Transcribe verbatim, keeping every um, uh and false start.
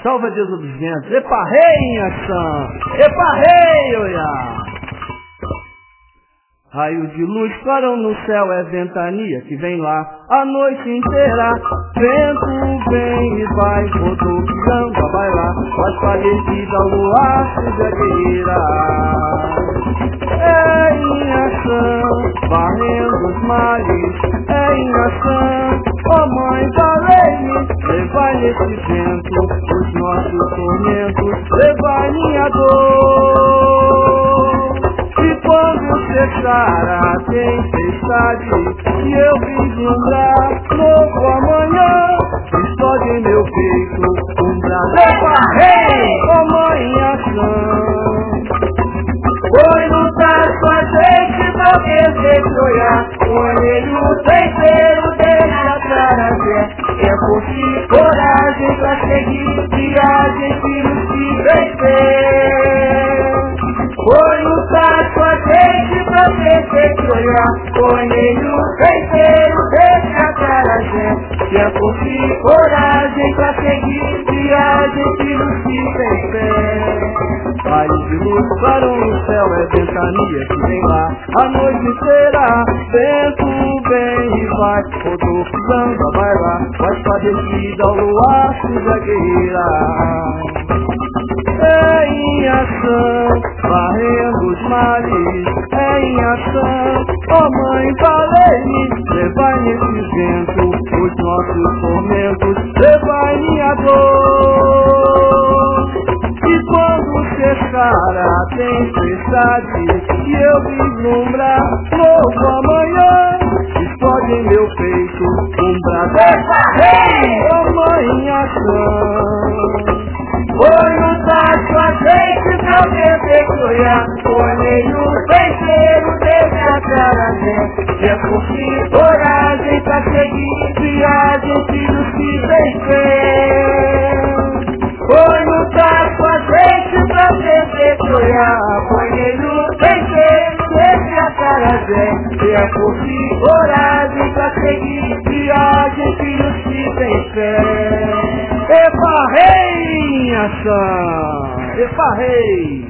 Salva Deus dos ventos. Epa, rei em ação. Epa, rei, olha. Raios de luz param no céu, é ventania que vem lá a noite inteira. Vento vem e vai, rodopiando, vai lá, faz parecida ao luar, suja guerreira. É em ação, varrendo os males, é em ação, ó mãe valei-me, levai nesse vento os nossos tormentos, levai minha dor. E quando cessar a tempestade e eu vislumbrar novo amanhã, explode em meu peito um brado. Rei, ó mãe em ação. Foi lutar com a gente pra vencer, olhar, foi no terceiro deixa trazer. É força coragem pra seguir, viagem que nos se vencer. Foi lutar com a gente pra vencer, olhar, foi no terceiro deixa trazer. É força coragem pra seguir, viagem que nos se vencer. Raios de luz param no céu, é ventania que vem lá a noite inteira. Vento vem e vai, rodopiando, vai lá, faz padecida ao luar, suja guerreira. É em ação, varrendo os males, é em ação, ó mãe valei-me, levai nesse vento os nossos tormentos, levai minha dor. E quando cessar a tempestade e eu vislumbrar novo amanhã, explode em meu peito um brado. Ó mãe em ação. Foi lutar com a gente pra vencer, sonhar, foi nenhum venceiro, deixa a cara ver. É força coragem pra seguir, viagem que nos se vencer. Foi lutar com a gente pra vencer, sonhar, foi nenhum venceiro, deixa a cara ver. É força coragem pra seguir, viagem que nos se vencer. Epa, rei em ação! Epa, rei!